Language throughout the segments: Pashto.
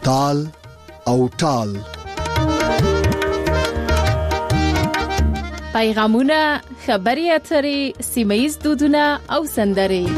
تال او ټال. پیغامونه، خبري اترې، سیمه‌ییز دودونه او سندرې.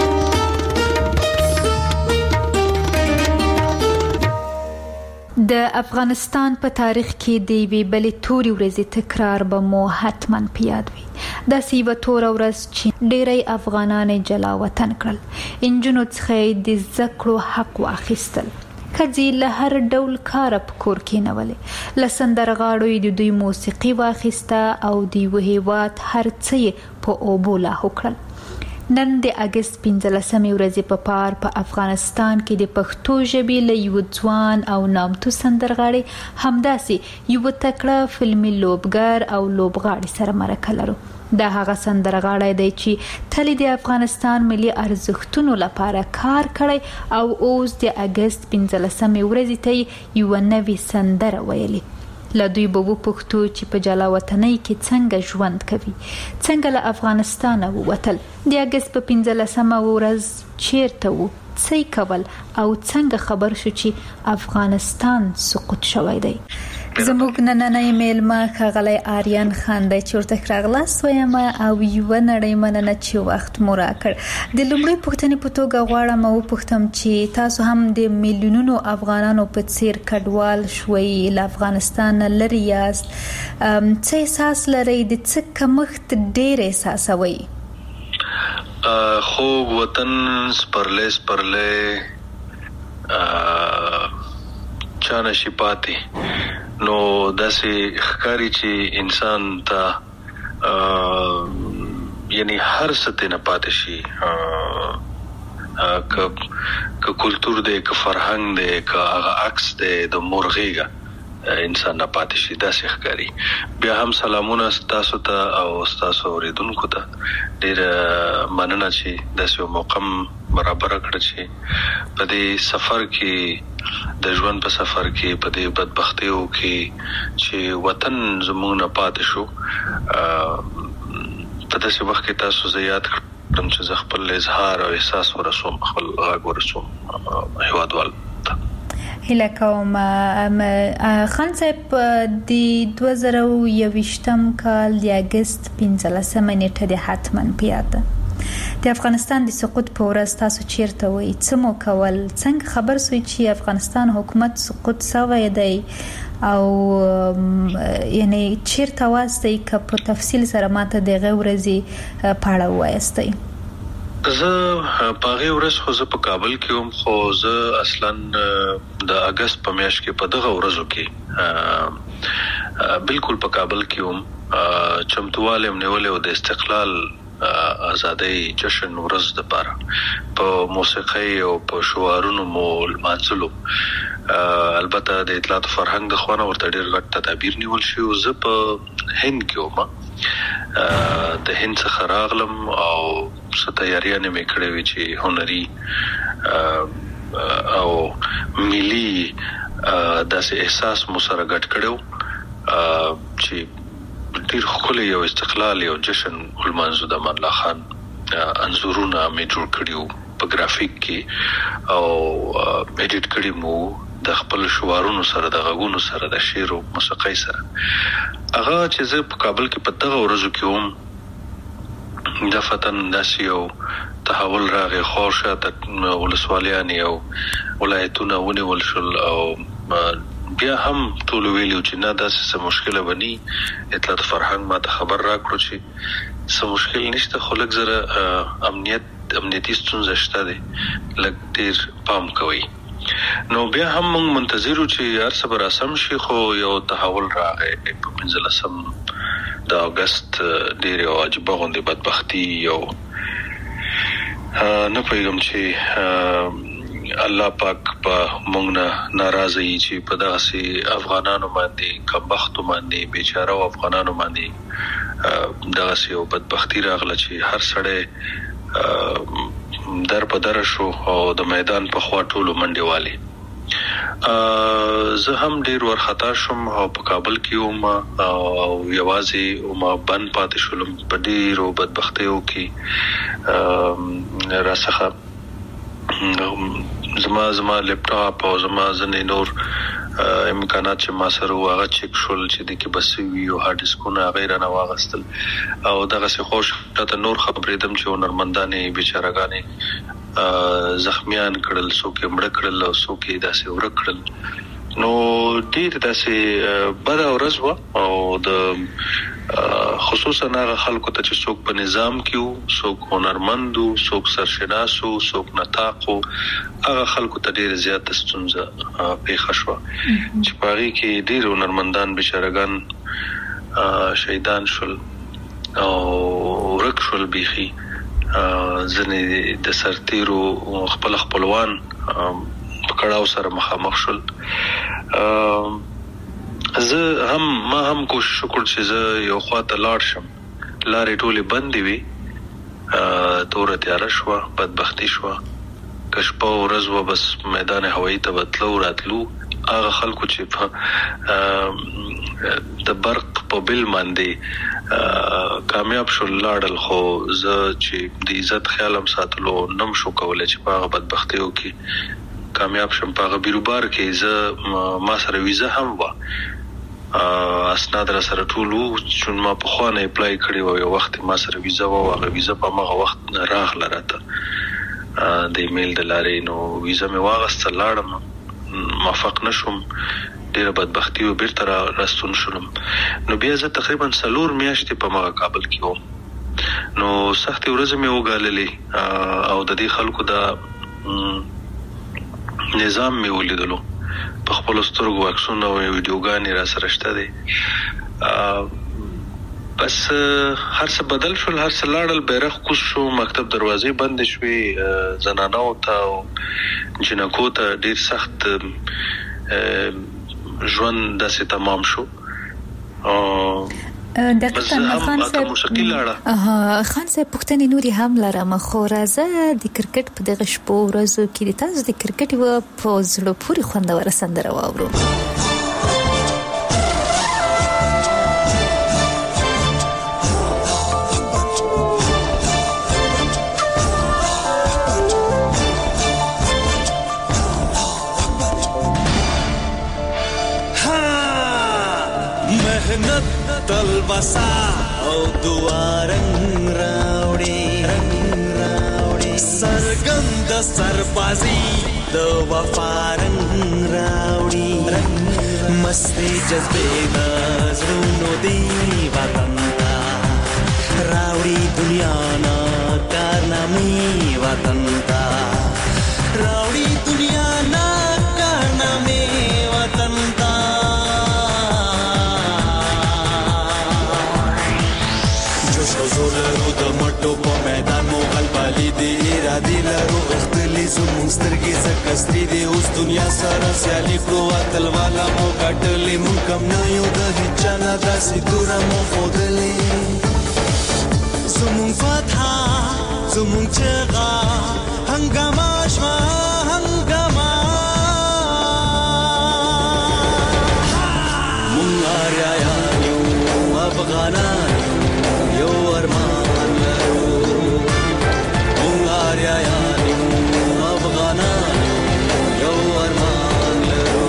د افغانستان په تاریخ کې د یوې بلې تورې ورځې تکرار به مو حتماً په یاد وي. داسې یوه توره ورځ چې ډېری افغانان یې جلا وطن کړل. نجونو څخه یې د زده کړو حق واخیستل. ښځې له هر ډول کاره په کور کېنولې. له سندرغاړو یې د دوی موسیقي واخیسته او د یوه هېواد هر څه یې په اوبو لاهو کړل. نن د اګست 15 ورځې په پار په افغانستان کې د پښتو ژبې له یو ځوان او نامتو سندرغاړي همداسې یو تکړه فلمي لوبګر او لوبغاړي سره مرکه لرو. دا هغه سندرغاړی دی چې تل د افغانستان ملي ارزښتونو لپاره کار کړی او اوس د اګست 15 ورځې ته یو نوې سندره ویلي. له دوی به وپوښتو چې په جلا وطنۍ کې څنګه ژوند کوي، څنګه له افغانستانه ووتل، د اګست په 15 ورځ چیرته وو، څه یې کول او څنګه خبر شو چې افغانستان سقوط شوی دی. زموږ نننۍ میلمه ښاغلی آریان خان دی چې ورته راغلاست وایم او یوه نړۍ مننه چې وخت مو راکړ. د لومړۍ پوښتنې په توګه غواړم وپوښتم چې تاسو هم د میلیونونو افغانانو په څیر کډوال شوئ، له افغانستان لرې یاست، څه احساس لرئ، د څه کمښت ډېر احساسوئ؟ خوږ وطن سپرلی چا نشي پاتې. نو داسې ښکاري چې انسان ته یعنی هر څه ته نه پاتې شي، که کلتور دی، که فرهنګ دی، که هغه عکس دی د مرغېږه انسان نه پاتې شي، داسې ښکاري. بیا هم سلامونه ستاسو ته او ستاسو اوریدونکو ته. ډېر مننه چې داسې یو موقع برابره کړه چې په دې سفر کې، د ژوند په سفر کې، په دې بدبختیو کې چې وطن زموږ نه پاتې شو، په داسې وخت کې تاسو زه یاد کړم چې زه خپل اظهار او احساس ورسوم، خپل غږ ورسوم هیوادوال ته. هیله کوم خان صاحب د 2021 کال د اګست 15 نیټه د حتماً په یاد ده. د افغانستان د سقوط په ورځ تاسو چیرته وئ، څه مو کول، څنګه خبر سوئ چې افغانستان حکومت سقوط شوی دی او یعنی چیرته واستئ؟ که په تفصیل سره ماته دغه ورځې په اړه ووایاستئ. زه په هغې ورځ خو زه په کابل کې وم، خو زه اصلا د اګست په میاشت کې په دغه ورځو کې بالکل په کابل کې وم. چمتووالی م نیولی و د استقلال آزادۍ جشن ورځ دپاره، په موسیقۍ او په شعارونو مو لمانځلو. البته د اطلاعات و فرهنګ د خوا نه ورته ډېر غټ تدابیر نیول شوي. زه په هند کې وم، د هند څخه راغلم او څه تیاریانې مې کړې وې چې هنري او ملي داسې احساس مو سره ګډ کړی و چې ډېر ښکلی یو استقلال یو جشن ولمانځو. د امان الله خان انځورونه مې جوړ کړي وو په ګرافیک کې او ایډیټ کړي مو د خپل شعارونو سره، د غږونو سره، د شعر او موسیقۍ سره. هغه چې زه په کابل کې په دغه ورځو کې وم، دفتن داسې یو تحول راغی. خورشاته ولسوالیانې او ولایتونه ونیول شول او بیا هم ټول ویلو چې نه داسې څه مشکله بني. اطلاعات فرهنګ ما ته خبر راکړو چې څه مشکل نشته، خو لږ زره امنیتي ستونزه شته دی، لږ ډېر پام کوئ. نو بیا هم موږ منتظر وو چې هر څه به راسم شي، خو یو تحول راغی په 15 د اګست. ډېر یو عجیبه غوندې بدبختي، یو نه پوهېږم چې الله پاک په موږ نه ناراضه یي چې په دغسې افغانانو باندې، کمبختو باندې، بیچاره افغانانو باندې دغسې یو بدبختي راغله چې هر سړی در په در شو او د میدان په خوا ټولو منډې والي. زه هم ډېر ورخطا شوم او په کابل کې وم او یوازې وم، بند پاتې شولم په ډېرو بدبختیو کې. راڅخه زما لپټاپ او زما ځنې نور امکانات چې ما سره هغه چک شول چې د کې بس وی او هارد ډیسکونه غیره نه واغستل او دغه څه خوش ته نور خبرېدم چې هنرمندانې بیچارهګانې زخمیان کړل څوک یې مړ کړل او څوک یې داسې ورک کړل نو ډېر داسې بده ورځ وه او د خصوصا هغه خلکو ته چې څوک په نظام کې وو څوک هنرمند وو څوک سرشناس وو څوک نطاق وو هغه خلکو ته ډېره زیاته ستونزه پیښه شوه چې په هغې کې ډېر هنرمندان بیچارهګان شهیدان شول او ورک شول بیخي ځینې د سرتیرو خپل خپلوان په کړاو سره مخامخ شول ما هم کوشش وکړ چې زه یو خواته لاړ شم لارې ټولې بندې وي توره تیاره شوه بدبختي شوه که شپه او ورځ وه بس میدان هوایي ته به تلو راتلو هغه خلکو چې د برق په بل باندې کامیاب شول لاړل خو زه چې د عزت خیال هم ساتلو نم شو کولی چې په هغه بدبختیو کې کامیاب شم په هغه بیروبار کې زه ما سره ویزه هم وه اسناد را سره ټول وو چې ما پخوا نه اپلای کړی و یو وخت ما سره ویزه وه هغه ویزه په هماغه وخت راغله راته د ایمیل د لارې نو ویزه مې واغسته لاړم موفق نه شوم ډېره بدبختي و بیرته راستون شولم نو بیا زه تقریبا 4 میاشتې په هماغه کابل کې وم نو سختې ورځې مې وګاللې او د دې خلکو د نظام مې ولیدلو په خپلو سترګو عکسونه او ویډیوګانې را سره شته دی بس هر څه بدل شول هر څه لاړل بیرغ کوز شو مکتب دروازې بندې شوې زنانو ته او جنکو ته ډېر سخت ژوند داسې تمام شو ډاکټر خان صاحب پوښتنې نورې هم لرم خو راځه د کرکټ په دغه شپو ورځو کې د تاسو د کرکټ یوه په زړه پورې خوندوره سندره واورو تلبسا او دوارنگ راوڑی سرگند سربازی دو وفارنگ راوڑی مستی جذبے نظرونو دی وطن تا راوڑی دنیا نا کارنامی وطن تا راوڑی دنیا نا کارنامی وطن تا زولرو د مټو په میدان مو غلبالي دی ارادي لرو اختلی زموږ سترګې زکستې دی اوس دنیا سره سیالي کړو اتل والا مو ګټلې مونږ کم نه یو د هیچا نه داسې توره مو ښودلې زموږ فتح زموږ چغه هنګامه شوه هنګامه مونږ آریایان یو افغانان یو ارمان لرو مونږ آریایان یو افغانان یو ارمان لرو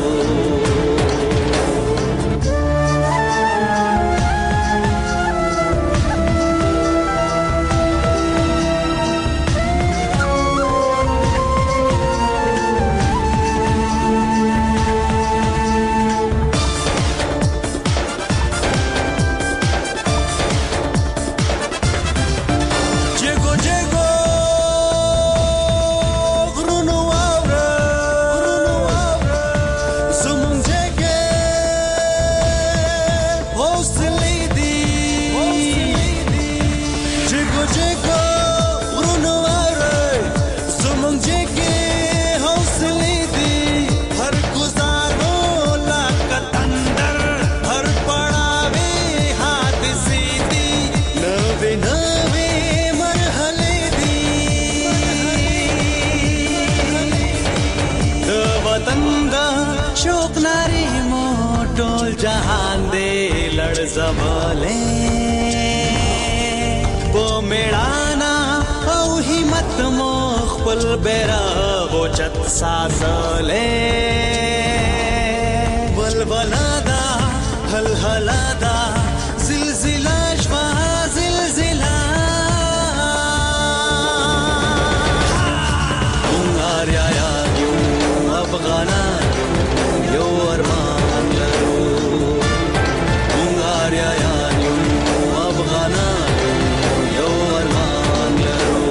जहान दे लड़ जमाले वो मेड़ाना औ हिम्मत मो खपल बेरा بوچت سازلې ولولادا هلهلادا زلزلہ شوا زلزلہ مونږ یا یو افغانان یو ارمان لرو مونږ یا یو افغانان یو ارمان لرو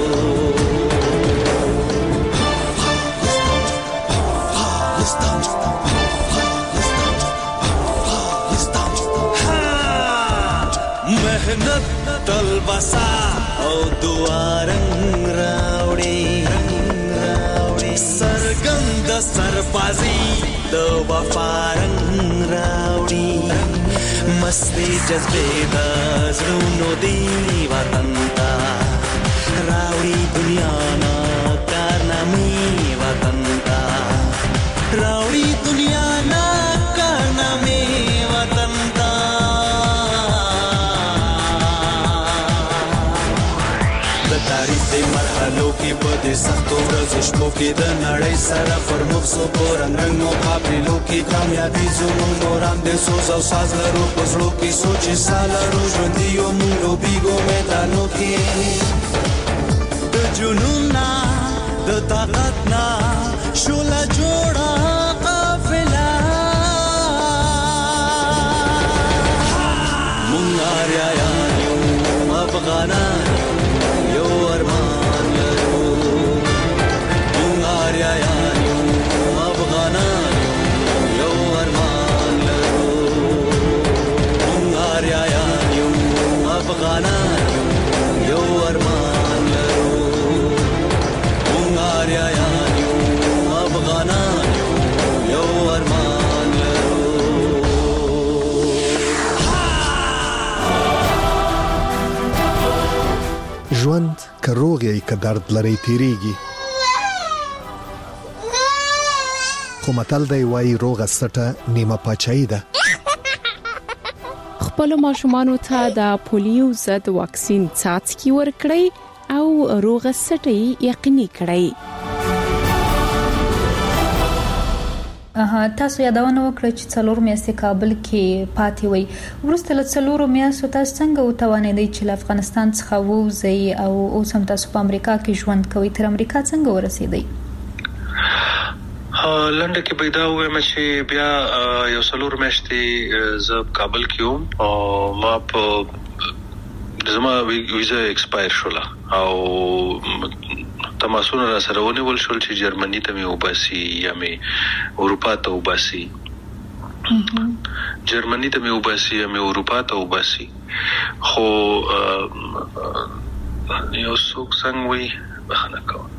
मेहनत तलबसा او دوارنګ راوړي سرګند سربازي د وفارنګ راوړي مستی جذبه د زړونو دی وطن تا راوړي دنیا نا کارنامې وطن تا راوړي دنیا نا کارنامې وطن تا تاریخ د مرحلو کې په دې سختو ورځو شپو کې د نړۍ سره پر مخ سو پورنګ رنګ مقابلو کې کامیابی زموږ نوران د سوز او ساز لرو پزړو کې سوچ سالارو ژوند یو موږ لوبیګو میدانو کې د جنون نا د طاقت نا شولا جوړه قافله مونږ یا یو افغانان یو ارمان لرو مونږ یا یو افغانان یو ارمان لرو مونږ یا یو افغانان یو ارمان لرو مونږ یا یو افغانان یو ارمان لرو ژوند که روغ یې که درد لري تیریږي خو متل دی وایي روغه سټه نیمه پاچاهي ده خپل ماشومانو ته د پولیو ضد واکسین څاڅکي ورکړئ او روغه سټه یقیني کړئ تاسو یادونه وکړه چې څلور میاشتې کابل کې پاتې وي ورسته له څلورو میاشتو تاسو څنګه وتوانیدئ چې له افغانستان څخه ووځئ او اوس هم تاسو په امریکا کې ژوند کوئ تر امریکا څنګه ورسېدئ لنډه کې پیدا وې چې بیا یو څلور میاشتې زه کابل کې وم او ما په زما ویزا ایکسپایر شوله او تماسونه را سره ونیول شول چې جرمني ته مې وباسي یا مې اروپا ته وباسي جرمني ته مې وباسي یا مې اروپا ته وباسي خو یو څوک څنګه وي بخنه کوم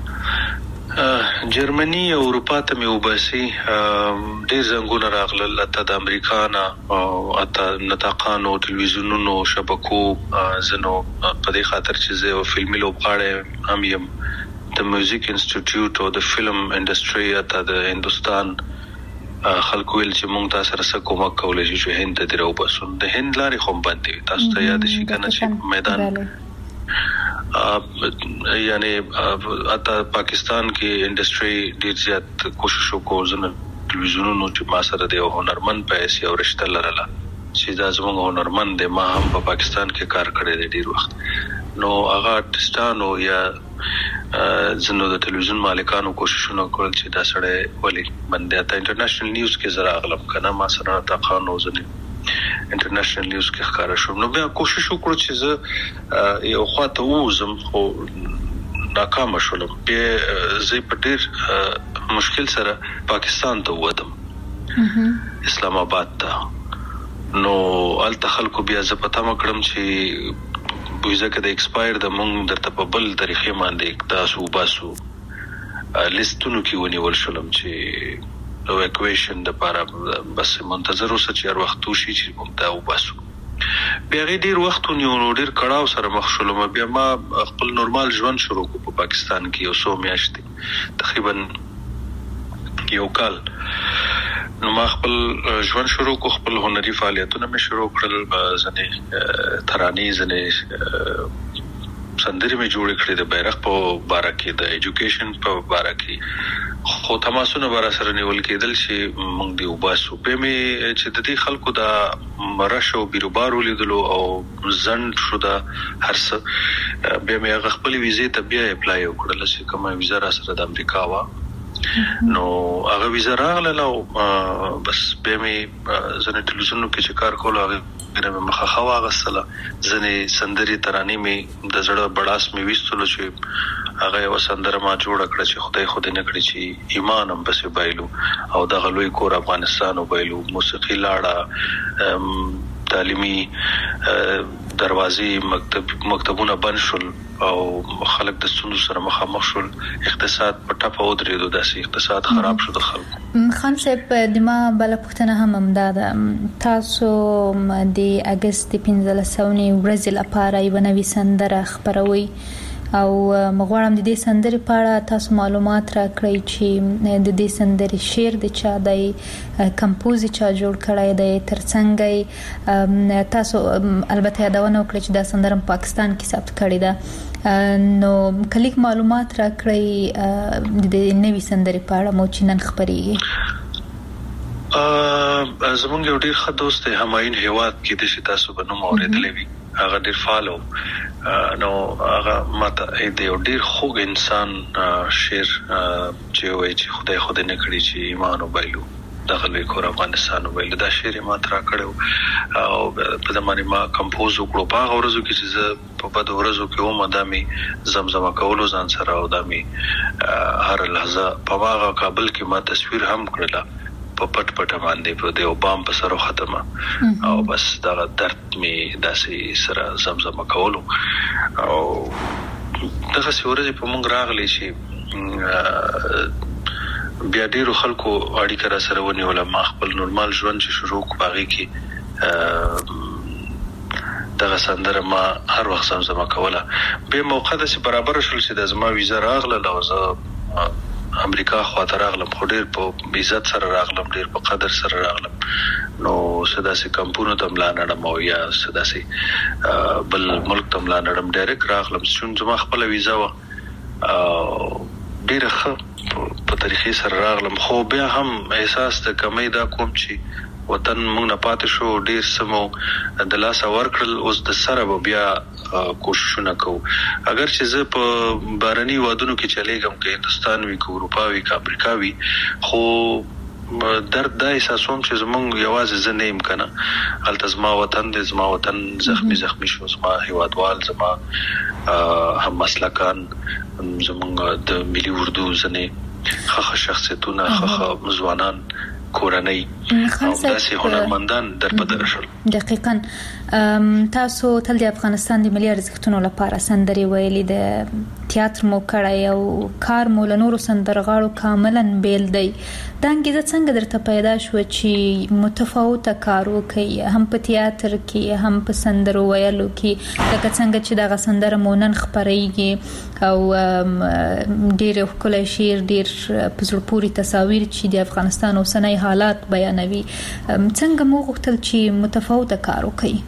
جرمني او اروپا ته مې وباسي ډېر زنګونه راغلل ته د امریکا نه او اته نطاقانو ټلویزیونونو شبکو زنو په دې خاطر چې زه فلمي لوبغاړی هم یم د میوزیک انسټیټیوټ او د فلم انډستری ته د هندستان خلکو ویل چې مونږ تاسو سره څه کومک کولای شو چې هند ته درو بسون د هند لارې خو باندې تاسو ته یاد شي کنه چې میدان یعنی اته پاکستان کې انډستری ډیر زیات کوشش وکړ زنه ټلویزیونونو چې ما سره د هنرمند پیسې او رشتہ لرله چې دا زموږ هنرمند د ما هم په پاکستان کې کار کړی دی ډیر وخت نو هغه ارتستانو یا زنو د ټلویزیون مالکانو کوششونه کول چې دا سره ولې باندې ته انټرنیشنل نیوز کې زرا اغلب کنه ما سره تاقانو زنه انټرنیشنل نیوز کې ښکارا شو نو بیا کوشش وکړو چې زه یو خواته وزم خو ناکام شولم بیا زه په ډیر مشکل سره پاکستان ته ووتم اسلام آباد ته نو الته خلکو بیا زه پته مکړم چې ویزا کې د ایکسپایر د مونږ درته په بل طریقې باندې تاسو باسو لیستونو کې ونیول شولم چې اواکویشن د لپاره بس منتظر اوسه چې هر وخت وشي چې موږ دا وباسو بیا ډیر وخت ونیو ډیر کړهو سره مخ شولم بیا ما خپل نورمال ژوند شروع کو په پاکستان کې یو څو میاشتې تقریبا یو کال نو ما خپل ژوند شروع کو خپل هنري فعالیتونه مې شروع کړل ځنې ترانې ځنې سندري مې جوړ کړې د بیرغ په باره کې د ایجوکیشن په باره کې خو تماسونه بار سره نیول کېدل چې موږ دی وباسو په مې چې د دې خلکو د مرشو بیروبارو لیدلو او زند شو د هرڅ به مې هغه خپل ویزې ته بیا اپلای وکړل چې کومه ویزه را سره د امریکا وا نو هغه ویزه راغله بس به مې زنه ټلویزیون کې چې کار کول هغه مې مخه خوا غسله ځنې سندري ترانې مې د زړه بڑاس مې وستلو چې هغه یو سندره ما جوړ کړ چې خدای نه کړی چې ایمان هم بس بایلو او د غلوی کور افغانستان وبایلو موسیقي لاړه تعلیمي دروازې مکتبونه بند شول او خلک د ستونزو سره مخامخ شول اقتصاد په ټاپه ودرېدو داسې اقتصاد خراب شو د خلکو خان صاحب د ما بل پښتنه هم امداده تاسو د اگست 15 ورځې لپاره یو نوې سندره خبروي او مغواړم د دې سندرې په اړه تاسو معلومات راکړئ چې د دې سندرې شعر د چا دی کمپوز چا جوړ کړی دی ترڅنګ تاسو البته یادونه وکړئ چې دا سندره په پاکستان کې ثبت کړې ده نو کلیک معلومات راکړئ د نوې سندرې په اړه مو چې نن خبرېږي زمونږ یو ډیر ښه دوست همایون هیواد کې د تاسو په نوم اوریدلې وي هغه ډیر فالو نو هغه ماته د یو ډیر خوږ انسان شعر چې وایي چې خدای نه کړی چې ایمان وبایلو دغه لوی کور افغانستان وبایلو دا شعر ما ترا کړو او په زمانه ما کمپوز وکړو په غوړزو کې چې په بد ورځو کې و مدامي زمزمه کولو ځان سره او دامي هر لحظه په هغه کابل کې ما تصویر هم کړل په پټ باندې په دیو بام په سره ختمه او بس دا درد می داسې سره زمزمه کولو او دغه سورې په مونږ راغلی شي بیا ډیرو خلکو اړیکه را سره ونیول ما خپل نورمال ژوند چې شروع باغی کې دغه سندره ما هر وخت زمزمه کوله به موقع د برابر شول چې د زما ویزه راغله لوزه امریکا خواته راغلم خو ډیر په عزت سره راغلم ډیر په قدر سره راغلم نو سداسي کمپونو ته ملانړم او یا سداسي بل ملک ته ملانړم ډایرک راغلم چې زما خپل ویزا و ډیر ښه په طریقې سره راغلم خو بیا هم احساس د کمی دا کوم چې وطن موږ نه پاتې شو ډیر سمو د لاس ورکړل اوس د سره بیا کوششونه کوو اگر چې زه په بارني وادونو کې چلےګم کې هندستان وی کو اروپا وی کا امریکا وی خو درد دا احساسوم چې زمونږ یوازې زه نه یم کنه التزما وطن د زما وطن زخمی شو زما هیوادوال زما هم مسلکان زمونږ د ملي اردو ځنه خخ شخصیتونه خخ ځوانان کورنۍ او داسې هنرمندان در بدر شول دقیقاً تاسو تل د افغانستان د ملي ارزښتونو لپاره سندري ویلي د تیاتر مو کړی او کار مو له نورو سندرغاړو کاملا بیل دی دا انګیزه څنګه درته پیدا شو چې متفاوته کار وکړئ هم په تیاتر کې هم په سندرو ویلو کې لکه څنګه چې دغه سندره مو نن خپرېږي او ډېر ښکلی شعر ډېر په زړه پورې تصاویر چې د افغانستان اوسنی حالات بیانوي څنګه مو غوښتل چې متفاوته کار وکړئ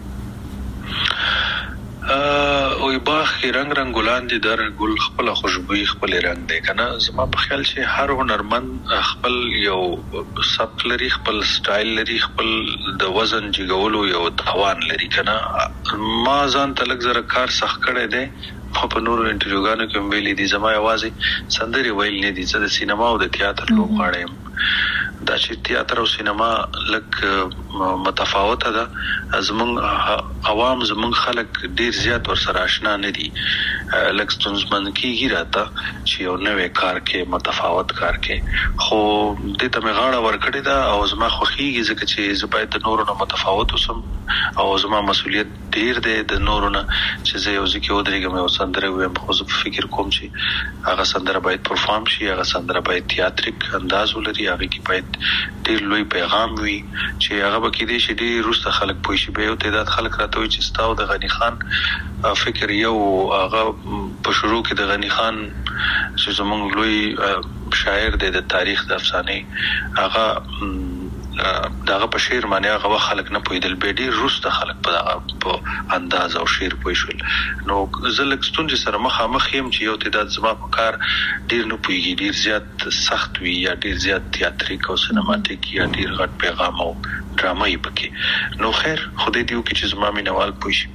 او باغ کې رنگ ګلان دي در ګل خپل خوشبوئی خپل رنگ دی کنه زما په خیال چې هر هنرمند خپل یو سبک لري خپل سټایل لري خپل د وزن جګولو یو توان لري کنه ما ځان تلک زره کار سخت کړی دی په نورو انټروګانو کې ویلي دي زما یوازې سندري ویل نه دي چې د سینما او د تیاتر لوبغاړم دا چې تیاتر او سینما لک متفاوته ده زمونږ عوام زمونږ خلک ډیر زیات ور سره آشنا نه دي لک ستونزمن کیږي راته چې یو نوې کار کې متفاوت کار کې خو د ته مغاړه ورکړی دا او زما خوخیږي ځکه چې زبایت د نورو نه متفاوت اوسم او زما مسؤلیت ډیر دی د نورو نه چې زه یو ځکه ودرېږم او سندره وایم خو زه فکر کوم چې هغه سندره باید پرفارم شي هغه سندره باید تیاتریک انداز ولري هغه کې باید ډیر لوی پیغام وي چې هغه به کې دي چې ډیر روسته خلک پوي شي به یو تعداد خلک راته وي چې ستاو د غنی خان فکر یو هغه په شروع کې د غنی خان چې زمونږ لوی شاعر دی د تاریخ د افسانه هغه داغه په شعر باندې هغه خلک نه پویدل به ډیر روسته خلک په انداز او شعر پویشل نو زلک ستونزې سره مخامخ یم چې یو تعداد زما په کار ډیر نه پویږي ډیر زیات سخت وي یا ډیر زیات تیاتریک او سینماتیک یا ډیر غټ پیغام او ډرامه یې پکې نو خیر خدای دې وکړي چې زما مینوال پوه شي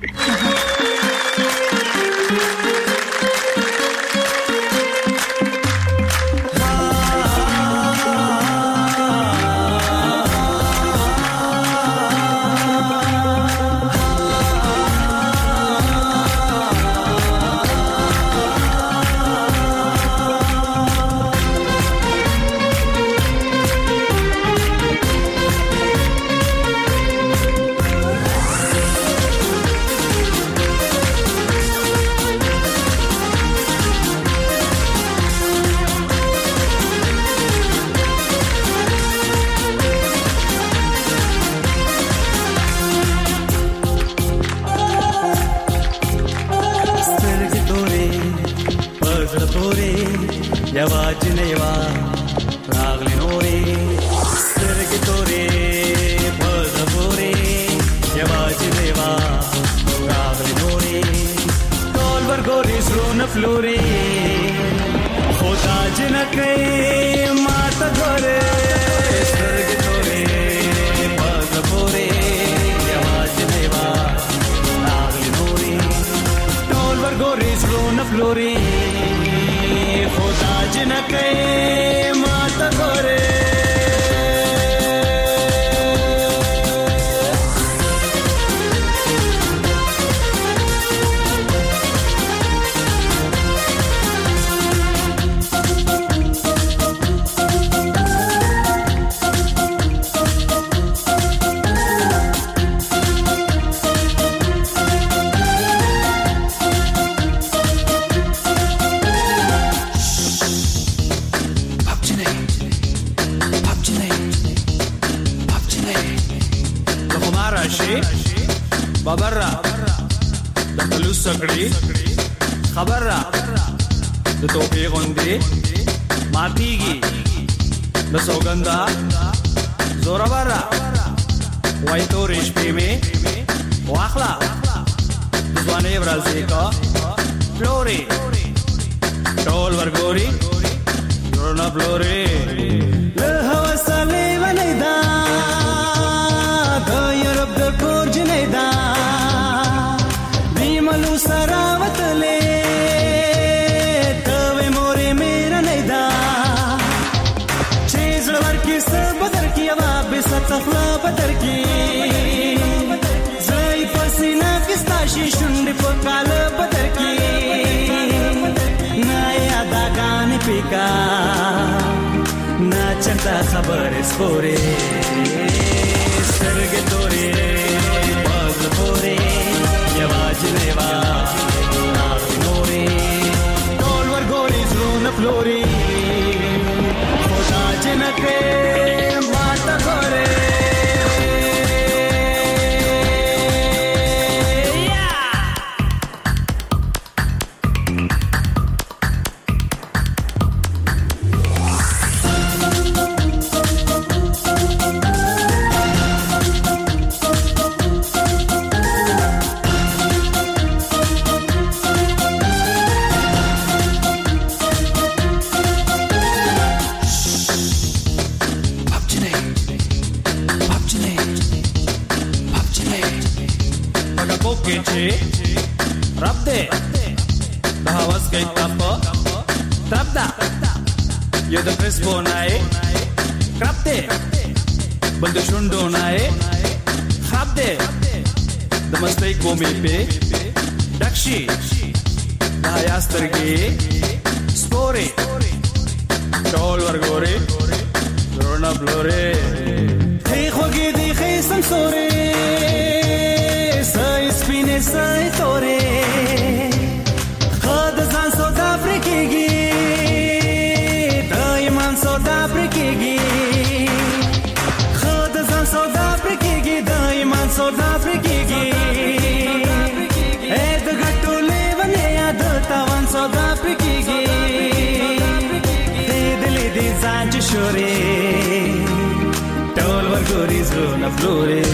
ټول ورګوري زړونه فلوري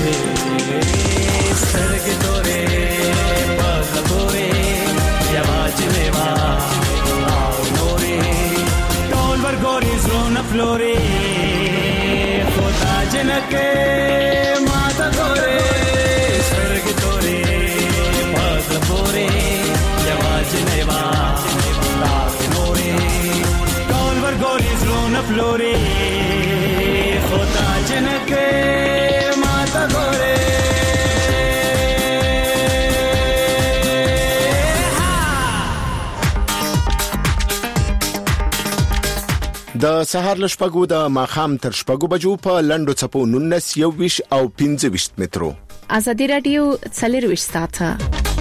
سترګې تورې پخه پورې یواز لیوا او نورې ټول ورګوري زړونه فلوري خدا جنکه ماته ګورې سترګې تورې پخه پورې یواز لیوا او نورې ټول ورګوري زړونه فلوري خدا جنکه ماته ګورې د سهار لشپګو د ماخام تر شپګو بجو په لندو چپو 19 21 او 25 مترو ازادي رادیو 24 ساعته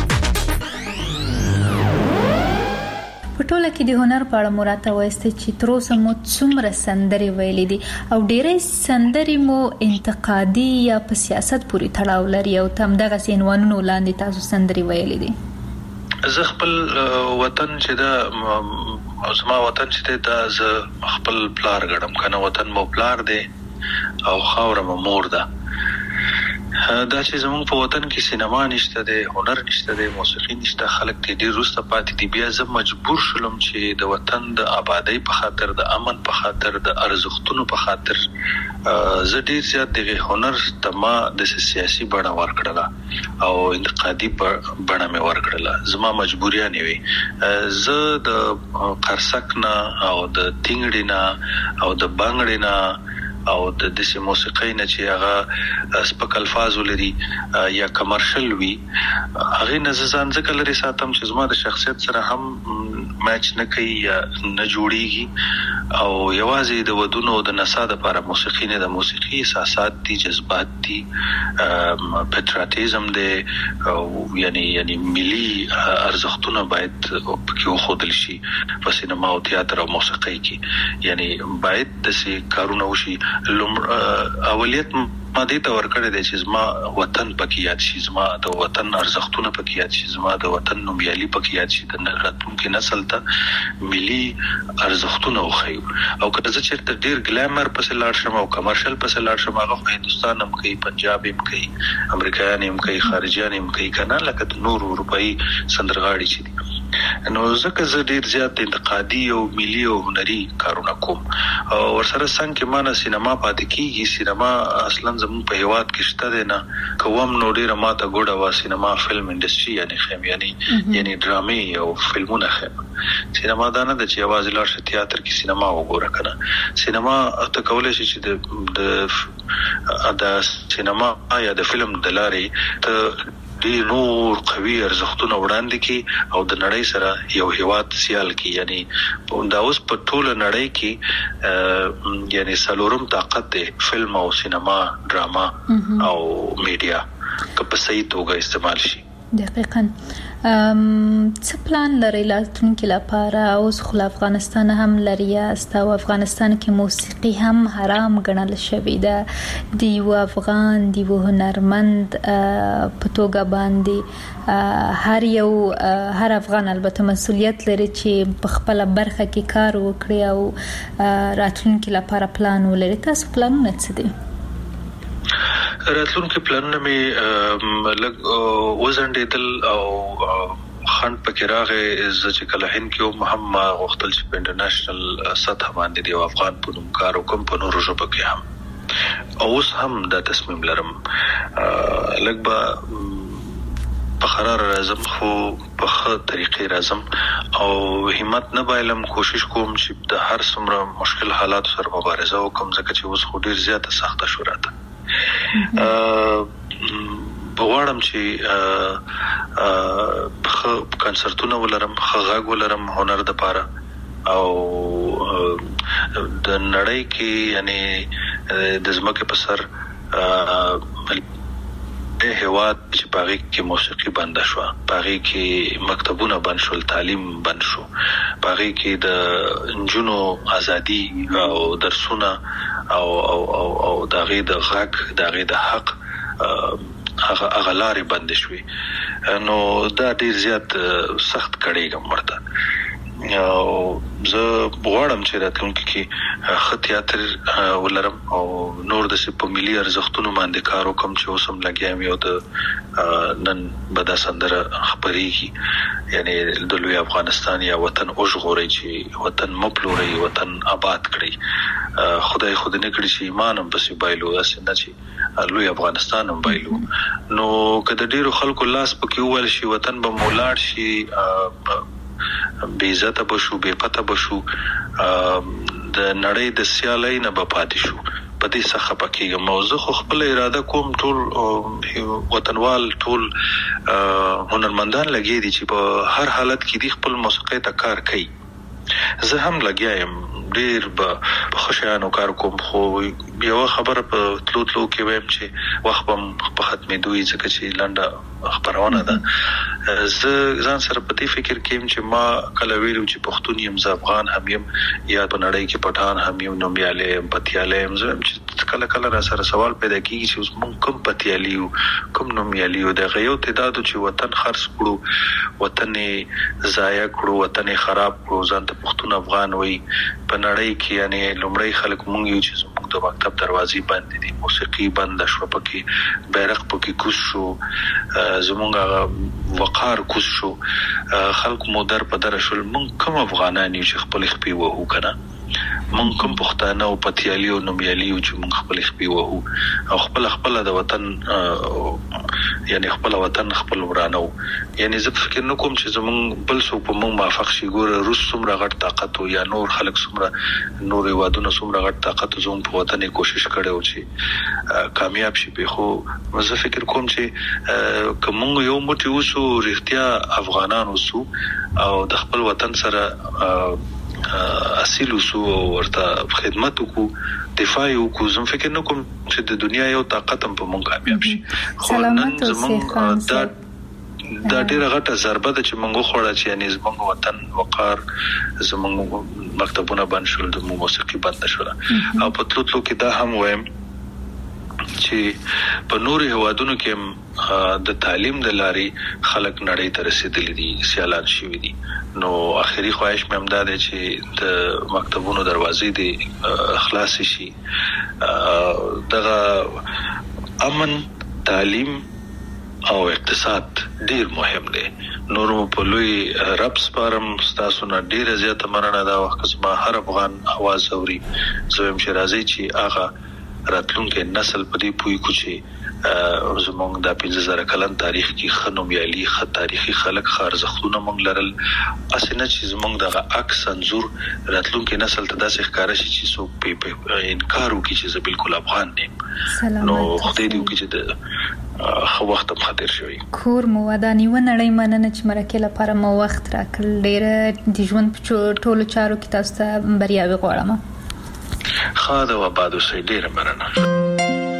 په ټوله کې د هنر په اړه مراته وایسته چې تر اوسه مو څومره سندري ویلې دي او ډېرې سندري مو انتقادي یا په سیاست پورې تړاو لري او تم دغه سینوانونو لاندې تاسو سندري ویلې دي. زه خپل وطن چې دا زما وطن چې دا زه خپل پلار ګڼم کنه وطن مو پلار دی او خاور مو مور ده. دا چې زموږ په وطن کې سینما نشته دی هنر نشته دی موسیقي نشته خلک دې ډیر وروسته پاتې دي بیا زه مجبور شوم چې د وطن د آبادی په خاطر د امن په خاطر د ارزښتونو په خاطر زه ډیر زیات د هنر تما د سیاسي بڼه ورکړله او انتقادي بڼه مې ورکړله زما مجبوریه نه وي زه د قرسک نه او د تینګړی نه او د بنګړی نه او د دې موسیقۍ نه چې هغه سپک الفاظ لري یا کمرشل وي هغه نه ځان ځکه لري ساتم چې زما د شخصیت سره هم میچ نه کوي یا نه جوړیږي او یوازې د ودونو د نساده لپاره موسیقي نه د موسیقي احساسات دي جذبات دي پټریاټیزم دی یعنی ملي ارزښتونه باید پکې وخدل شي په سینما او تیاتر او موسیقي کې یعنی باید د سي کارونه وشي اولیت ما دې ته ورکړې دي چې زما وطن پکې یاد شي زما د وطن ارزښتونه پکې یاد شي زما د وطن نومیالي پکې یاد شي د راتلونکي نسل ته ملي ارزښتونه وخیو او کله چې ډېر ګلامر پسې لاړ شم او کمرشل پسې لاړ شم هغه هندستان هم کوي پنجاب هم کوي امریکایان هم کوي خارجيان هم کوي کنه لکه نور اروپאי سندرغاړي چې دي نو ځکه زه ډیر زیات انتقادي او ملي او هنري کارونه کوم او ورسره څنګه مانه سینما پاتې کیږي سینما اصلا زموږ په هیواد کې شته دی نه کوم نو ډیر ماته ګوډه وا سینما فلم انډستری یعنی ډرامې او فلمونه خیم سینما دا نه د چې आवाज لار شه تیاتر کې سینما وګوره کنه سینما ته کولای شي چې د سینما یا د فلم د لارې ته دی نور قوي ارزښتونه وړاندې کی او د نړۍ سره یو هیواد سیال کی یعنی دا اوس په ټوله نړۍ کې یعنی سلورم طاقت دی فلم او سینما ډراما او میډیا که په صحیح توګه استعمال شي دقیقاً څه پلان لري راتلونکي لپاره اوس خو افغانستان هم لري است او افغانستان کې موسیقي هم حرام ګڼل شوې ده دی یو افغان دی یو هنرمند په توګه باندې هر افغان البته مسؤلیت لري چې په خپل برخه کې کار وکړي او راتلونکي لپاره پلان ولري تاسو پلانونه څه دي راتلونکي پلانونه مې لګ وزنډېدل او خند پکې راغې چې کله هند کې هم غوښتل چې په انټرنیشنل سطح باندې دی افغان په نوم کار وکم په نورو ژبو کې هم اوس هم دا تصمیم لرم لګ به په قرار راځم خو په ښه طریقې راځم او همت نه بایلم کوشش کوم چې د هر څومره مشکل حالات سره مبارزه وکم ځکه چې اوس خو ډیر زیاته سخته شو راته بغواړم چې کنسرتونه ولرم غږ ولرم هنر د پاره او د نړۍ کې یعنی د زمکه په سر د هواد چې پاره کې موسیقي بند شو پاره کې مکتبونه بند شول تعلیم بند شو پاره کې د انجونو ازادي او درسونه او دغه د غږ دغه د حق هغه لارې بند شوې نو دا ډیر زیات سخت کړيږم ورته او زه غواړم چې راتلونکي کې خطیاتر ولرم او نور د په ملي ارزښتونو باندې کار وکم چې اوسم لګیام یو د نن بدا سندره خبريږي یعنی د لوی افغانستان یا وطن اوژغوري چې وطن مپلوري وطن آباد کړي خدای خود نه کړی چې ایمان هم بس بایلو اسنه چې لوی افغانستان هم بایلو نو کله ډیرو خلکو لاس پکې ول شي وطن به مولاړ شي بے عزت بشو بے پته بشو د نړۍ د سیالۍ نه به پاتې شو په دې څخه پکې موضوع خپل اراده کوم ټول وطنوال ټول هنرمندان لګي دي چې په هر حالت کې دي خپل موسیقي ته کار کوي زه هم لګیایم ډیر په خوشانو کار کوم خو یو خبره په تلو کې ویم چې وخت په ختمې دوی ځکه چې لنډه خبرونه ده زه ځان سره په دې فکر کې چې ما کله ویلو چې پښتون یم ز افغان هم یم یا په نړۍ کې پټان هم یم نومیاله پتیاله هم زه چې کله را سره سوال پیدا کیږي چې اوس مونږ کوم پتیالیو کوم نومیالیو د غيو تعداد چې وطن خرڅ کړو وطن ضایع کړو وطن خراب کړو ځان ته پښتون افغان وي په نړۍ کې یعنی لومړی خلک مونږ یو چې زموږ د مکتب دروازې باندې دي موسیقي بند شو پکې بیرغ پکې کوش شو زمونږ وقار کوش شو خلک مو در په در شول مونږ کوم افغانان یو چې خپل خپي وو کنه مونږ کوم پښتانه او پتیالی او نومیالی چې مونږ خپل خپي وو او خپل د وطن یعنی خپل وطن خپل ورانو یعنی زه فکر نکوم چې زمونږ بل څوک په مونږ موافق شي ګوره روس څومره غټ طاقت یا نور خلک څومره نور وادونه څومره غټ طاقت زموږ په وطن کوشش کړو چې کامیاب شي به خو زه فکر کوم چې کوم یو موټی وسو رښتیا افغانان وسو او د خپل وطن سره اصیل وسو ورته خدمت وکړو دفاع وکړو زم فکر نکوم چې د دنیا یو طاقت هم په مونږ کامیاب شي خو نن زموږ دا ډیره غټه ضربه ده چې مونږ خوړه چې یعنی زموږ وطن وقار زموږ مکتبونه بند شول د موسیقي بند شول او په تلو کې دا هم وایم چې په نوري هوادونو کې د تعلیم د لاري خلک نړۍ ته رسیدلي دي سیالان شوي دي نو اخري خواهش مې هم ده چې د مکتبونو دروازې دي خلاص شي دغه امن تعلیم او اقتصاد ډیر مهم دی نورو په لوی رب سپارم تاسو نه ډیر زیاته مننه دا وخت ما هر افغان आवाज اوري زویم شرازی چې هغه راتلونکي نسل په دې پوي کوچي زمونږ د 15000 کلن تاریخ کې خنومیالي تاریخي خلک خارزختونه مونږ لرل اسنه چې زمونږ د عکس انزور راتلونکي نسل ته داسې ښکارا شي چې څوک په انکار وکړي چې زه بالکل افغان نیم نو خدای دې وکړي چې د خو وخت هم خاطر شوی کور مو ودانی و نړۍ مننه چې مرکه لپاره مو وخت راکړل ډېر د ژوند په ټولو چارو کې تاسو ته بریاوي غواړم خاده و بعد سې ډېر مننه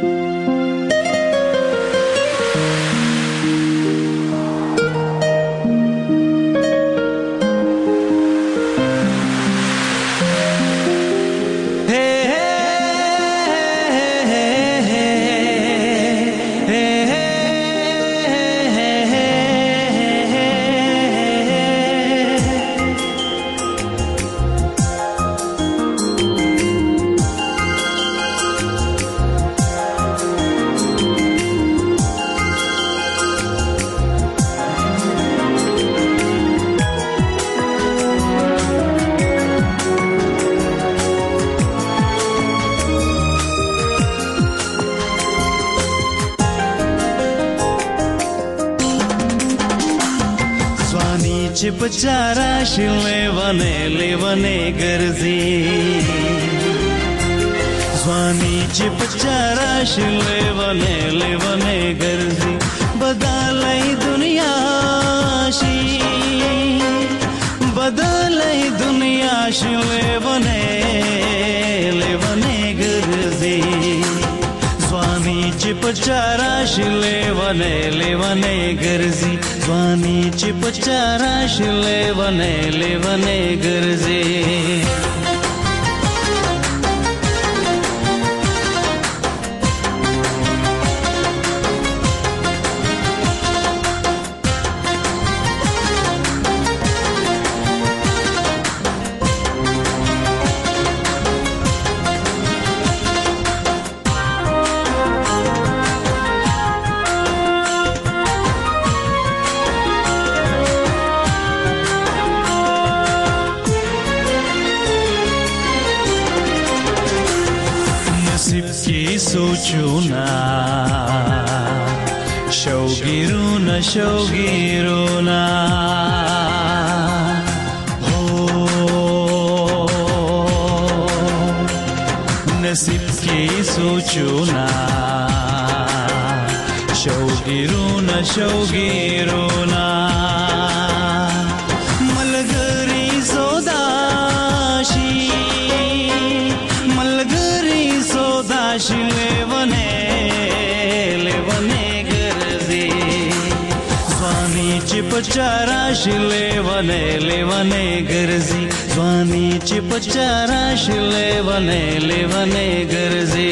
بچارا شلونه لیونه ګرځي ځواني چې بچارا شلونه لیونه ګرځي بدلای دنیا شي بدلای دنیا شلونه لیونه ګرځي ځواني چې بچارا شلونه لیونه ګرځي ځواني چې بچارا شلونه لیونه ګرځي سوچونا شوگیرونا नसीब की सोचना शौगिरोना मलगरी सोदाशी लेवने गरजे स्वामी चिपचाराशी लेवने गरजी स्वामी चिपचाराशी लेवने गरजे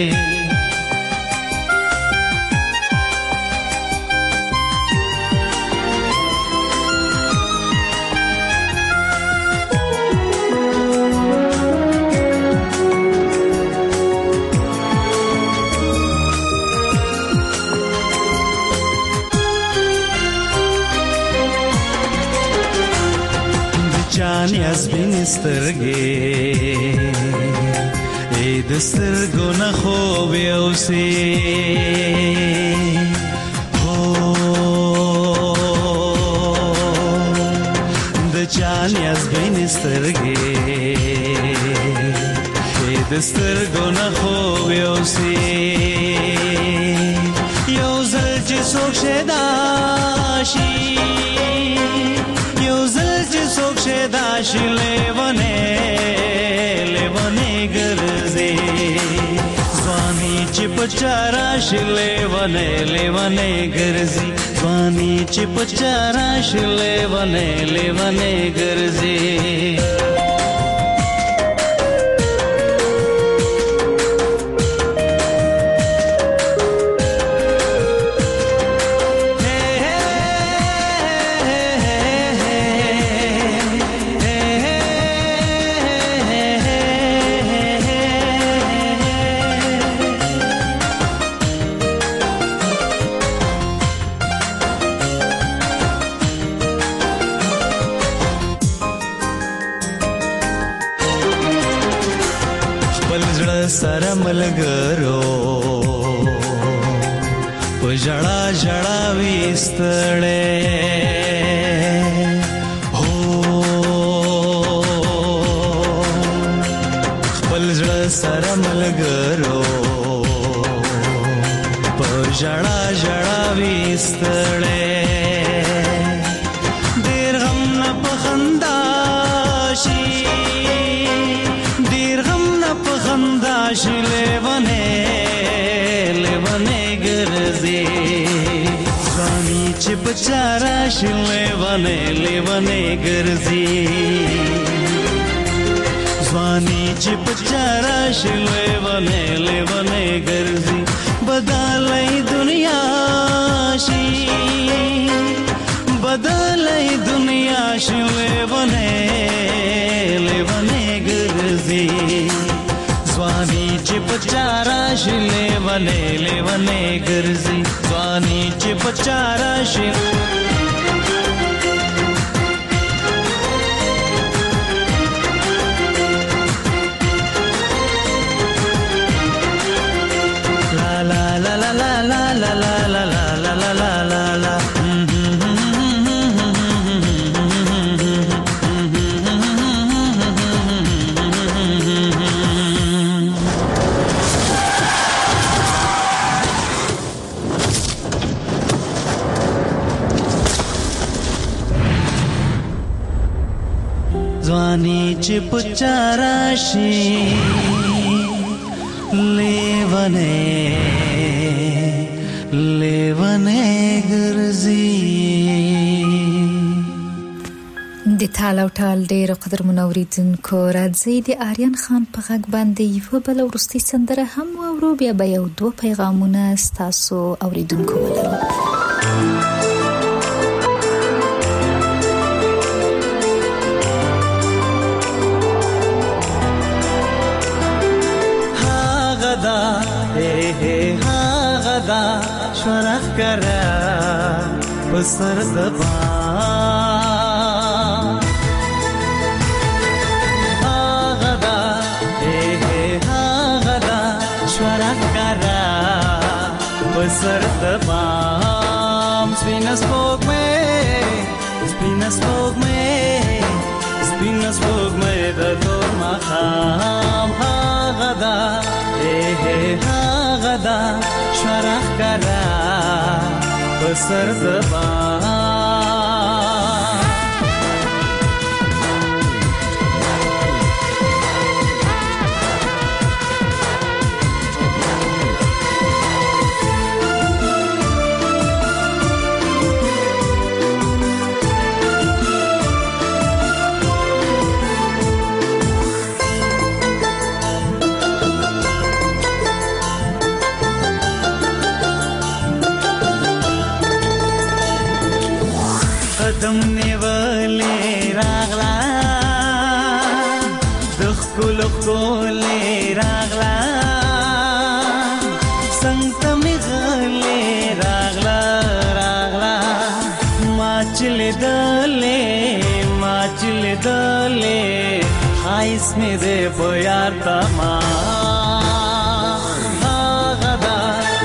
Chanias binisterge edstergo na khobiausi ho the chanias binisterge edstergo na khobiausi yozal jisok shedashi सोक्षेदाशी लेवने गरजे स्वामी चिपचाराशी लेवने गरजी स्वामी चिपचाराशी लेवने गरजे सर मलगरो पजड़ा जड़ा विस्तळे हो पलजड़ सर मलगरो पजड़ा जड़ा विस्तळे देर गम न पखंदाशी लेवने गरजे स्वामी चिपचाराशी लेवने गरजे स्वामी चिपचाराशी लेवने गरजे बदलाई दुनियाशी लेवने गरजे स्वामी चिपचाराशी लेवने गरजी स्वामी चिपचाराशी ला ला ला ला ला ला ला ला ला ला ला ला ला स्वामी चिपचाराशी लेवने गरजी د تال او ټال ډېر قدر منوریدونکو راځي د آریان خان په غږ باندې یو بل ورستي سندره هم اورو بیا به یو دوه پیغامونه ستاسو اوریدونکو ولرو غدا شرخ کرا بسر دبا غدا غدا شرخ کرا بسر دبام سپین سپوږمۍ د تور ماښام هغه ده هغه ده شرخ کرا بسر دبام قدم نیولې راغلا د خپل خولې راغلا څنګه مې غلې راغلا ما چلې دلې خایس مې دې په یار تما هغه دا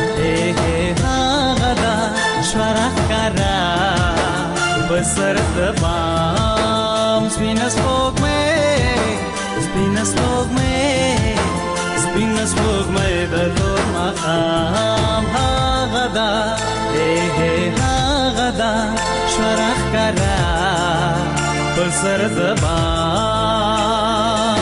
شرخ کرا بسر دبام سپین سپوږمۍ د تور ماښام هغه ده هغه ده شرخ کرا بسر دبام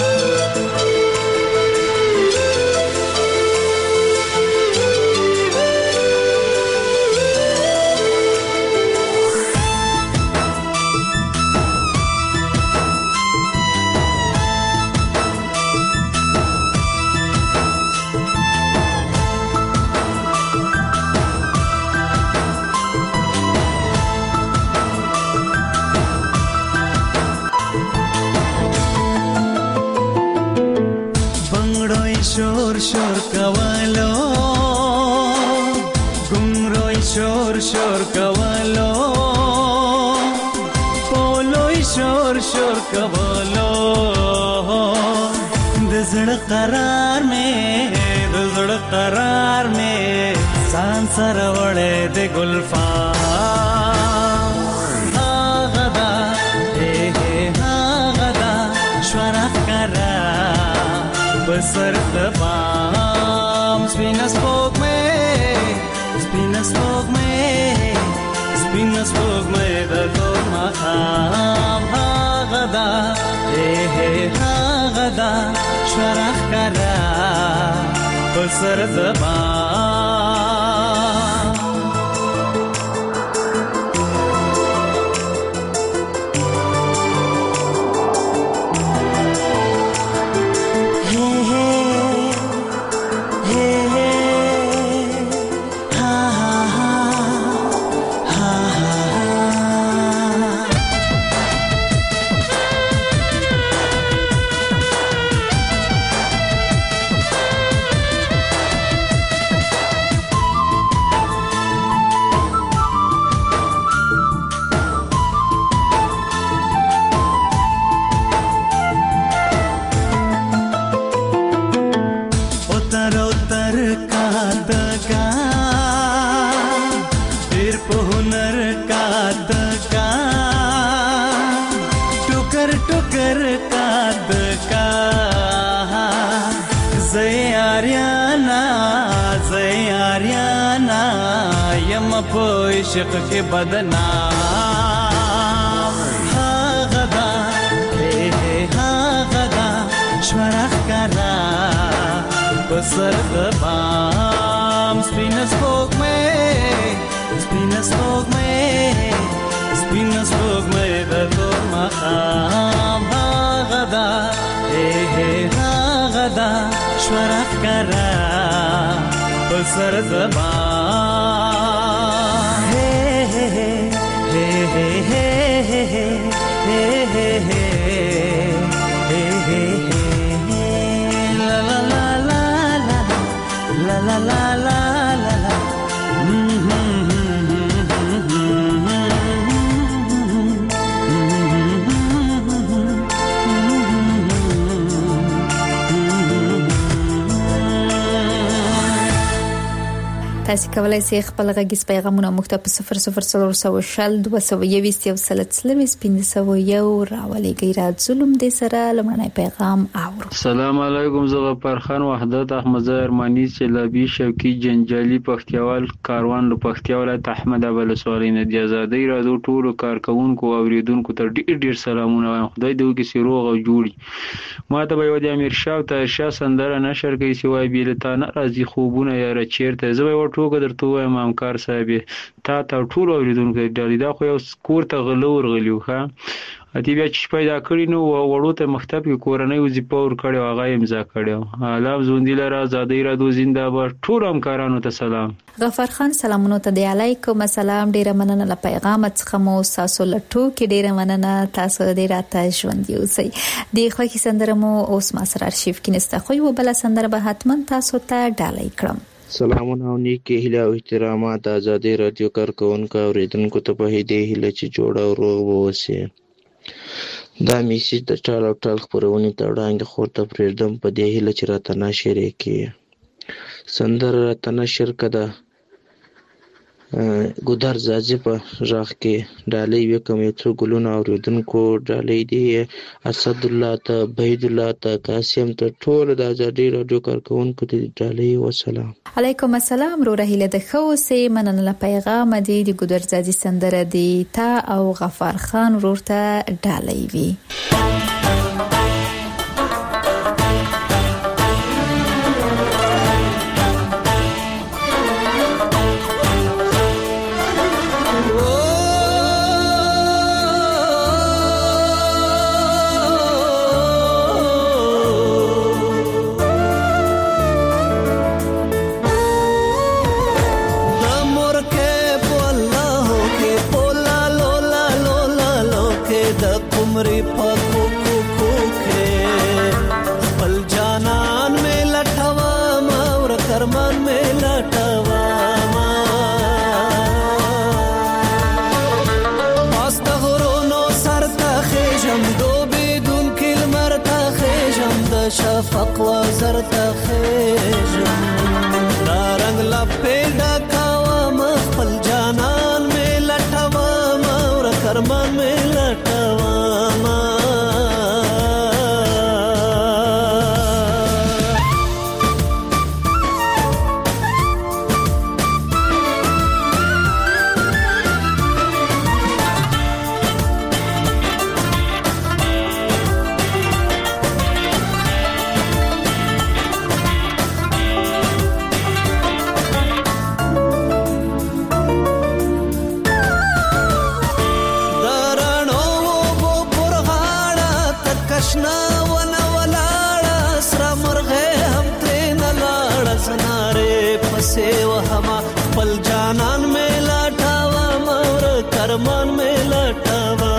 شور کولو ګمروي شور کولو پولوي شور کولو د زړه قرار مې ځان سره وړې د ګلفام هغه ده شرخ کرا بسر دبام سپین سپوږمۍ د تور ماښام هغه ده شرخ کرا بسر دبام عشق کے بدنام هغه ده شرخ کرا بسر دبام سپین سپوږمۍ د تور ماښام هغه ده شرخ کرا بسر دبام la la la la la. تاسو کولای شئ خپل غږیز پیغامونه موږ ته په 000022231501 راولېږئ. راځلم دې سره لمړنی پیغام اورو. السلام علیکم. زه غفار خان وحدت احمد ارمانی چلابی شوقي جنجالي پختیوال کاروان له پختیا ولایت احمد ابل سوالې نه دی. آزادۍ راډیو ټول کارکونکو او اوریدونکو ته ډیر سلامونه وایم. خدای دې وکړي چې روغ او جوړي. ما ته به یو د امیر شاه او طاهر شاه سندره نشر کوي چې وای بیلتانه راځي خوبونه یا چیرته. زه به ورټوګه درته وایم همکار صاحب تا ټول اوریدونکو ډالې دا خو یو کور ته غلور غلیو ښه اتی بیا چې پیدا کړی نو وړو ته مکتب کې کورنۍ وظیفه ور کړو هغه امضا کړو. الله زوندیل را آزادۍ راډیو زنده‌باد. ټول همکارانو ته سلام. غفار خان سلامونه ته دی. علیکم السلام. ډیره مننه له پیغام څخه مو تاسو لټو کې ډیره مننه. تاسو دې راته ژوند یوسئ. د خوښي سندره مو اوس ما سره ارشیف کې نسته خو یو بل سندره به حتما تاسو ته ډالۍ کړم. سلامونه او نیکی هیله او احترامات آزادۍ رادیو کارکونکو او اوریدونکو ته په دې هیله چې جوړ او روغ ووسئ. دا میسیج د ټال او ټال خبرونه ته وړاندې خورته پرېږدم په دې هیله چې راته نشر کې سندره راته نشر کده ګودر زاځي په راخ کې ډالۍ وکم یو څو ګلونه اوریدونکو ډالۍ دی اسد الله ته بيد الله ته قاسم ته ټول د آزادۍ رادیو کارکونکو ته ډالۍ وسلام. علیکم السلام. رو رهیله د خوسه مننه له پیغام دی د ګودر زاځي سندره دی تا او غفار خان ورته ډالۍ وی. شفق وزر تخیجم دا رنگ لپیدا کاوام خپل جانان میں لټوام اور کرمان میں لټوام सेव हमा पल जानन में लटावा मोर करमान में लटावा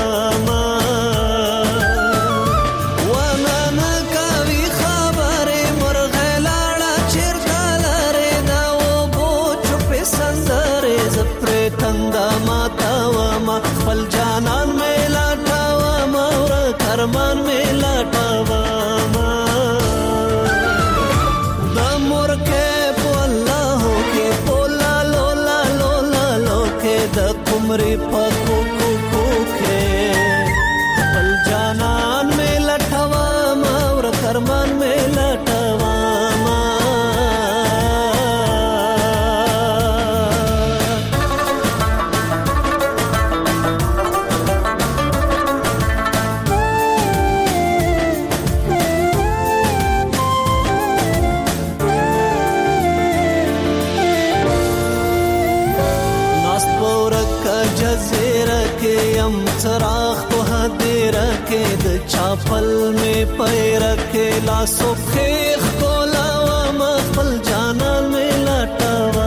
वनन कवि खबरे मोर गलाड़ा चिरकालरे दाओ बो चुप संदरे जप्रे तंदा मातावा मा पल जानन में लटावा मोर करमान में लटावा कुमरी पको को के पल जानन में लटवा और करमान में लटवा चराग तो हदेर के द चापल में पैर के लासो खेख को लावा मखल जाना में लटावा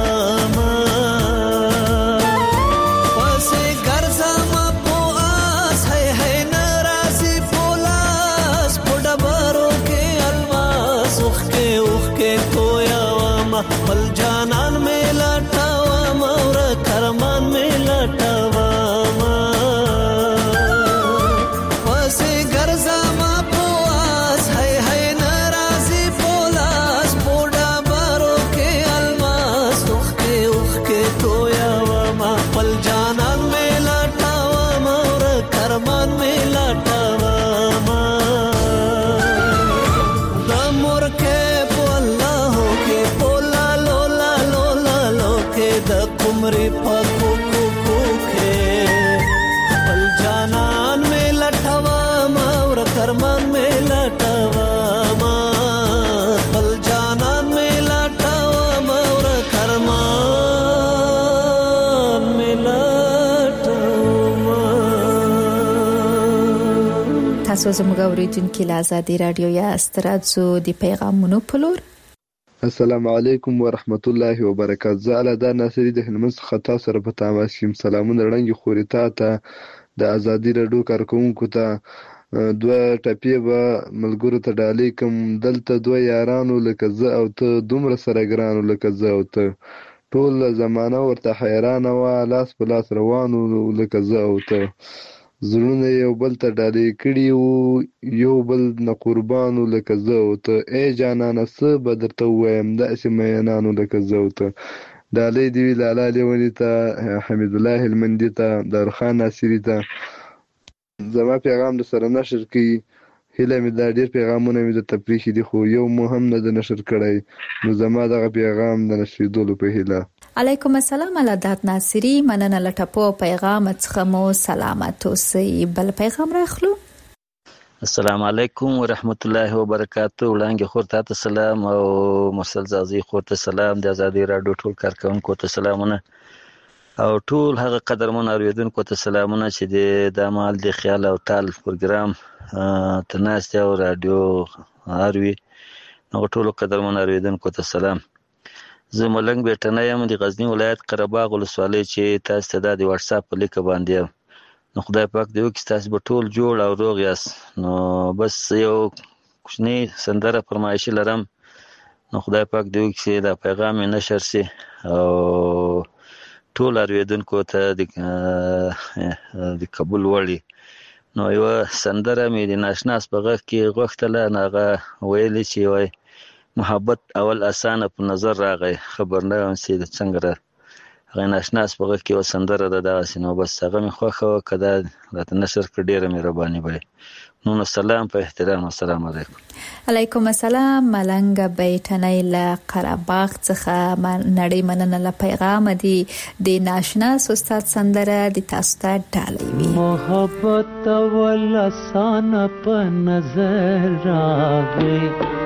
वैसे गर्जा मा पो आस है नाराजी पोलास पोडबारो के अलवास उख के कोयावा मखल जाना में लटावा और करमान में लटावा हमरे पखो को के पल जानन में लटवा मावर करमन में लटवा मा पल जानन में लटवा मावर करमन में लटवा। تاسو زموږ اوریدونکو له آزادي رادیو یا استراتزو د پیغامونو په لور. السلام علیکم ورحمت الله وبرکاته. زه علدا ناصری د هلمند څخه تاسو سره په تماس یم. سلامونه وړاندې خوري ته د آزادي رادیو کارکونکو ته دوه ټپې به ملګرو ته ډالۍ کوم. دلته دوه یارانو لکه زه او ته دومره سره ګرانو لکه زه او ته ټول زمانه ورته حیرانه وه لاس په لاس روانو لکه زه او ته زړونه یو بل ته ډالۍ کړي وو یو بل نه قربانو لکه زه او ته ای جانانه څه به درته ووایم داسې مینانو لکه زه او ته. ډالۍ دې وي لالا لیوني ته حمید الله هلمندي ته دارخان ناصري ته. زما پیغام در سره نشر کړي هیله مې دا ډېر پیغامونه مې درته پرېښي دي خو یو مو هم نه د نشر کړی نو زما دغه پیغام د نشریدلو په هیله. علیکم السلام علادات ناصری مننه لټپو پیغام څخه مو سلامت اوسئ. بل پیغام راخلو. السلام علیکم ورحمت الله وبرکاته. وړاندې خور ته سلام او مرسل زازي خور ته سلام. د آزادي رادیو ټول کارکونکو ته سلامونه او ټول هغه قدرمن اوریدونکو ته سلامونه چې د مال د خیال او تال پروګرام تناسته او رادیو اروي نو ټول قدرمن اوریدونکو ته سلام. زه ملنګ بیٹنه یم د غزنی ولایت قرهباغ ولسوالۍ چې تاسو ته د واتس اپ په لیک باندې نو خدای پاک دې وکړي تاسو به ټول جوړ او روغ یاست. نو بس یو کوچنی سندره فرمایشي لرم نو خدای پاک دې وکړي دا پیغام نشر شي او ټول اوریدونکو ته د قبول وړي. نو یو سندره مې د ناشناس په غږ کې غوښتله هغه ویلي چې وای محبت اول اسانه په نظر راغی خبر نه وم چې څنګه هغه ناشناس په غږ کې یو سندره ده داسې نو بس هغه مې خوښه وه که دا راته نشر کړه ډېره مهرباني به نو سلام په احترام. السلام علیکم. علیکم السلام. ملنګ بیٹنی له قرهباغ څخه نړۍ مننه له پیغام دی د ناشناس استاد سندره د تاسو ته ډالۍ وي. محبت اول اسانه په نظر راغی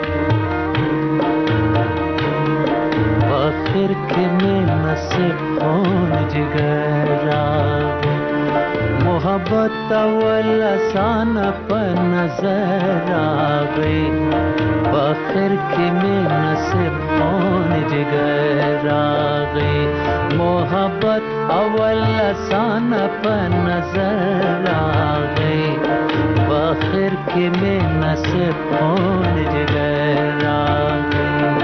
आखिर के में नसीब कौन जिगर आवे मोहब्बत अवल आसान पर नजर आवे आखिर के में नसीब कौन जिगर आवे मोहब्बत अवल आसान पर नजर आवे आखिर के में नसीब कौन जिगर आवे.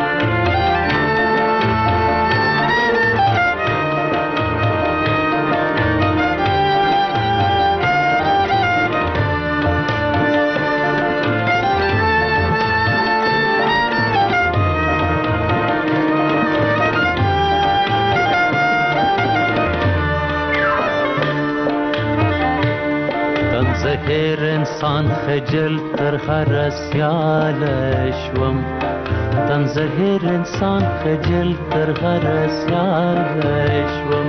زهر انسان خجل تر هر سیال شوم تن زهر انسان خجل تر هر سیال شوم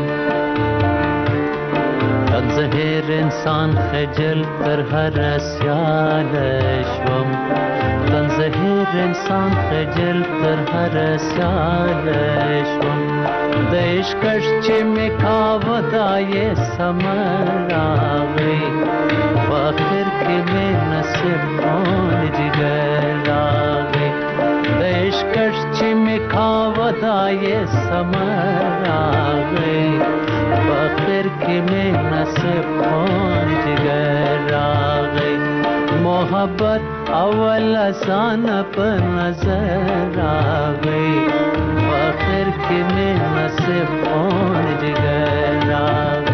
تن زهر انسان خجل تر هر سیال شوم تن زهر انسان خجل تر هر سیال شوم د عشقش چې می کاوه دا یې سمر راغی आखिर के में नसीब कौन जिगर रागे देश कश्च में खावदा ये समर आगे आखिर के में नसीब कौन जिगर रागे मोहब्बत अवल आसान पर नजर आगे आखिर के में नसीब कौन जिगर रागे.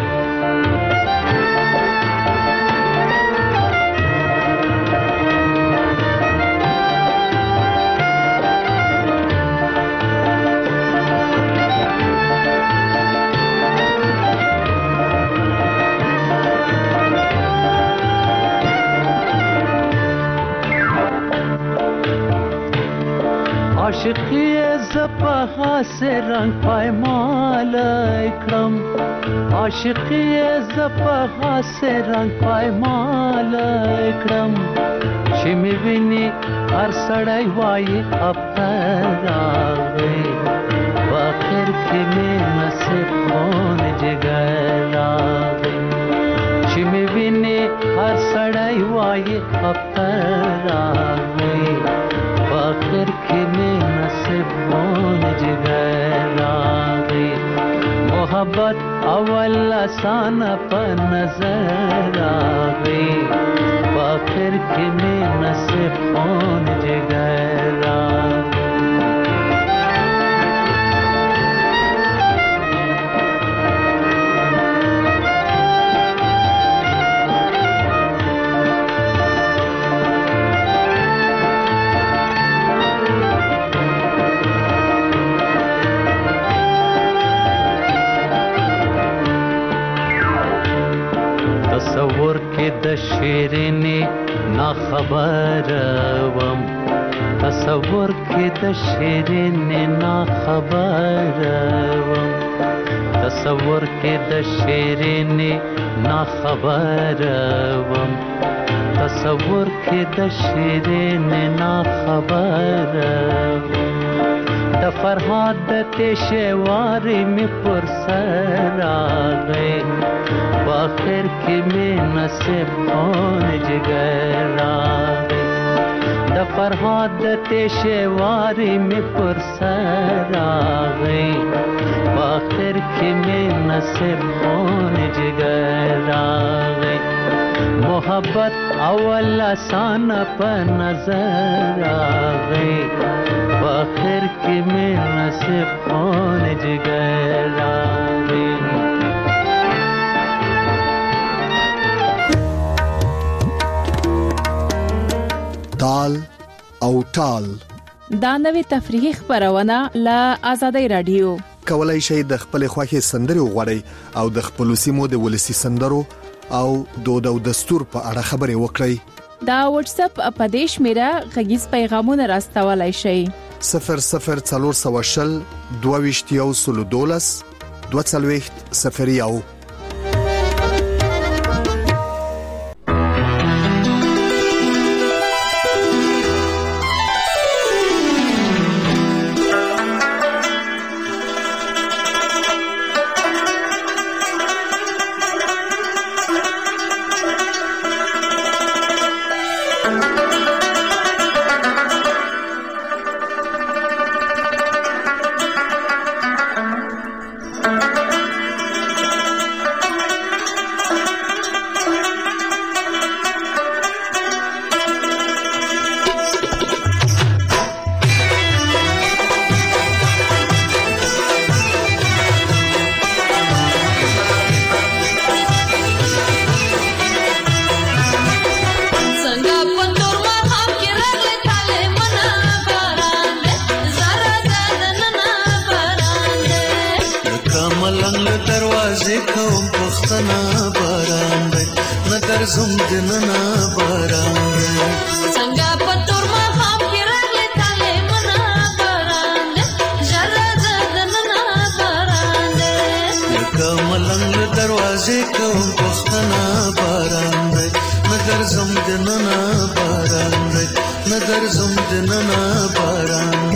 عاشقی زپا خاص رنگ پایمال اکرم عاشقی زپا خاص رنگ پایمال اکرم چې می ویني هر سړی وایي افتر راغی په اخر کې می نصیب خون جګر راغی چې می ویني هر سړی وایي افتر راغی په اخر کې می نصیب خون جګر راغی محبت اول آسان په نظر راغی آخر کې می نصیب خون جګر راغی تصور کې د شیرینې نا خبر وم تصور کې د شیرینې نا خبر وم تصور کې د شیرینې نا خبر وم تصور کې د شیرینې نا خبر وم د فرهاد د تشوارې می پر سر راغی آخر کې می نصیب خون جګر راغی د فرهاد د تشوارې می پر سر راغی آخر کې می نصیب خون جګر راغی محبت اول آسان په نظر راغی آخر کې می نصیب خون جګر راغی تال او ټال دا نوې تفریحي خبرونه له آزادۍ رادیو کولای شئ د خپل خوښي سندري وغوړئ او د خپل سیمو د ولسی سندرو او دود او دستور په اړه خبري وکړئ دا واتس اپ اپدیش میرا غږیز پیغامونه راستولای شئ 0040 2212 2001 نظر زم دننا باران